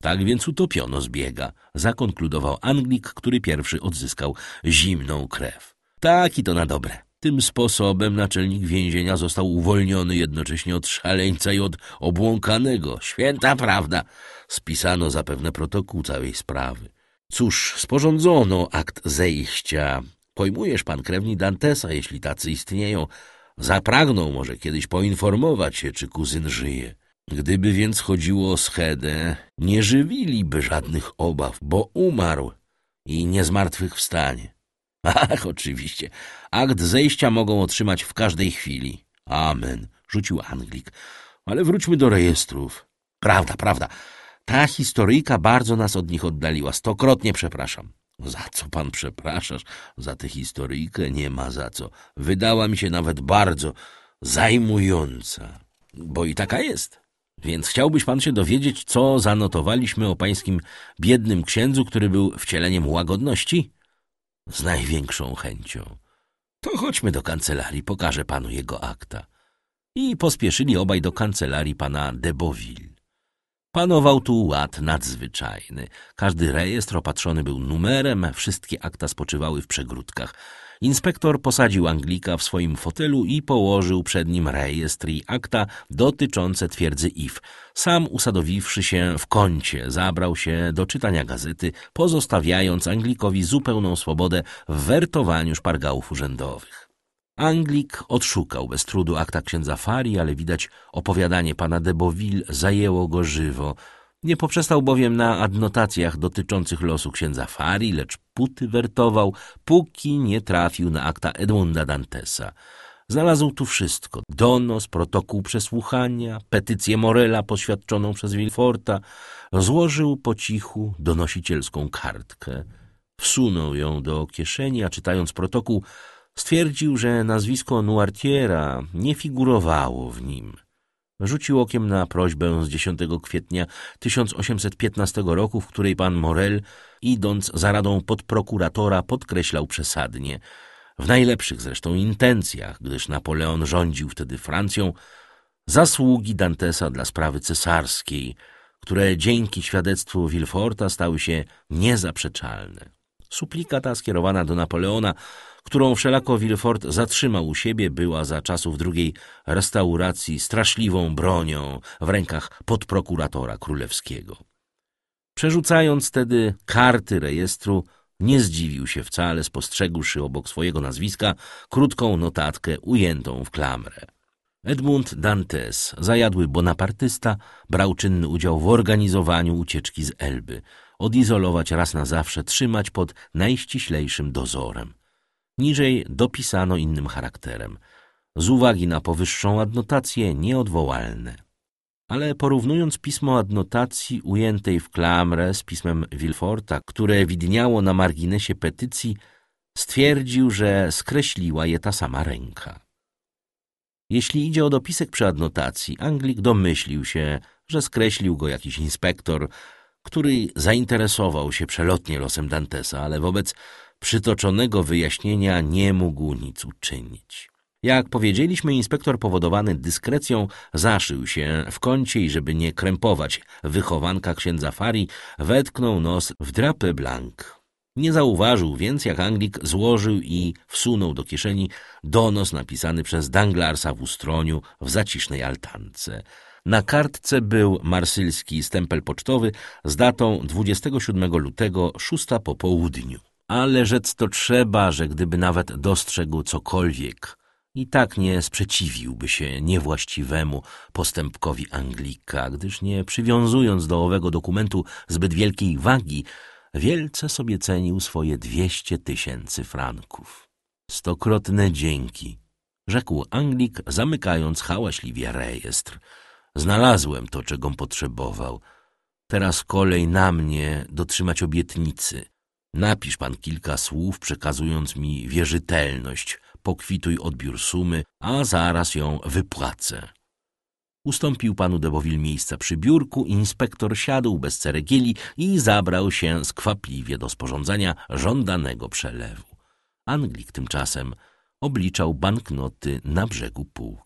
Tak więc utopiono zbiega, zakonkludował Anglik, który pierwszy odzyskał zimną krew. Tak i to na dobre. Tym sposobem naczelnik więzienia został uwolniony jednocześnie od szaleńca i od obłąkanego. Święta prawda. Spisano zapewne protokół całej sprawy. Cóż, sporządzono akt zejścia. Pojmujesz, pan krewni Dantesa, jeśli tacy istnieją. Zapragnął może kiedyś poinformować się, czy kuzyn żyje. Gdyby więc chodziło o schedę, nie żywiliby żadnych obaw, bo umarł i nie zmartwychwstanie. Ach, oczywiście. Akt zejścia mogą otrzymać w każdej chwili. Amen, rzucił Anglik. Ale wróćmy do rejestrów. Prawda. Ta historyjka bardzo nas od nich oddaliła. 100-krotnie przepraszam. Za co pan przepraszasz? Za tę historyjkę nie ma za co. Wydała mi się nawet bardzo zajmująca. Bo i taka jest. Więc chciałbyś pan się dowiedzieć, co zanotowaliśmy o pańskim biednym księdzu, który był wcieleniem łagodności? Z największą chęcią. To chodźmy do kancelarii, pokażę panu jego akta. I pospieszyli obaj do kancelarii pana de Beauville. Panował tu ład nadzwyczajny. Każdy rejestr opatrzony był numerem, wszystkie akta spoczywały w przegródkach. Inspektor posadził Anglika w swoim fotelu i położył przed nim rejestr i akta dotyczące twierdzy If. Sam, usadowiwszy się w kącie, zabrał się do czytania gazety, pozostawiając Anglikowi zupełną swobodę w wertowaniu szpargałów urzędowych. Anglik odszukał bez trudu akta księdza Fari, ale widać opowiadanie pana de Beauville zajęło go żywo. Nie poprzestał bowiem na adnotacjach dotyczących losu księdza Fari, lecz puty wertował, póki nie trafił na akta Edmunda Dantesa. Znalazł tu wszystko. Donos, protokół przesłuchania, petycję Morela poświadczoną przez Villeforta. Złożył po cichu donosicielską kartkę. Wsunął ją do kieszeni, a czytając protokół stwierdził, że nazwisko Noirtiera nie figurowało w nim. Rzucił okiem na prośbę z 10 kwietnia 1815 roku, w której pan Morel, idąc za radą podprokuratora, podkreślał przesadnie, w najlepszych zresztą intencjach, gdyż Napoleon rządził wtedy Francją, zasługi Dantesa dla sprawy cesarskiej, które dzięki świadectwu Villeforta stały się niezaprzeczalne. Suplika ta skierowana do Napoleona, którą wszelako Villefort zatrzymał u siebie, była za czasów drugiej restauracji straszliwą bronią w rękach podprokuratora królewskiego. Przerzucając tedy karty rejestru, nie zdziwił się wcale, spostrzegłszy obok swojego nazwiska krótką notatkę ujętą w klamrę. Edmund Dantes, zajadły bonapartysta, brał czynny udział w organizowaniu ucieczki z Elby, odizolować raz na zawsze, trzymać pod najściślejszym dozorem. Niżej dopisano innym charakterem. Z uwagi na powyższą adnotację nieodwołalne. Ale porównując pismo adnotacji ujętej w klamrę z pismem Villeforta, które widniało na marginesie petycji, stwierdził, że skreśliła je ta sama ręka. Jeśli idzie o dopisek przy adnotacji, Anglik domyślił się, że skreślił go jakiś inspektor, który zainteresował się przelotnie losem Dantesa, ale wobec przytoczonego wyjaśnienia nie mógł nic uczynić. Jak powiedzieliśmy, inspektor powodowany dyskrecją zaszył się w kącie i żeby nie krępować wychowanka księdza Fari, wetknął nos w drapé blanc. Nie zauważył więc, jak Anglik złożył i wsunął do kieszeni donos napisany przez Danglarsa w Ustroniu w zacisznej altance. Na kartce był marsylski stempel pocztowy z datą 27 lutego, 6 po południu. Ale rzec to trzeba, że gdyby nawet dostrzegł cokolwiek, i tak nie sprzeciwiłby się niewłaściwemu postępkowi Anglika, gdyż nie przywiązując do owego dokumentu zbyt wielkiej wagi, wielce sobie cenił swoje 200 000 franków. 100-krotne dzięki, rzekł Anglik, zamykając hałaśliwie rejestr. Znalazłem to, czegom potrzebował. Teraz kolej na mnie dotrzymać obietnicy. Napisz pan kilka słów, przekazując mi wierzytelność. Pokwituj odbiór sumy, a zaraz ją wypłacę. Ustąpił panu de Beauville miejsca przy biurku, inspektor siadł bez ceregieli i zabrał się skwapliwie do sporządzania żądanego przelewu. Anglik tymczasem obliczał banknoty na brzegu półki.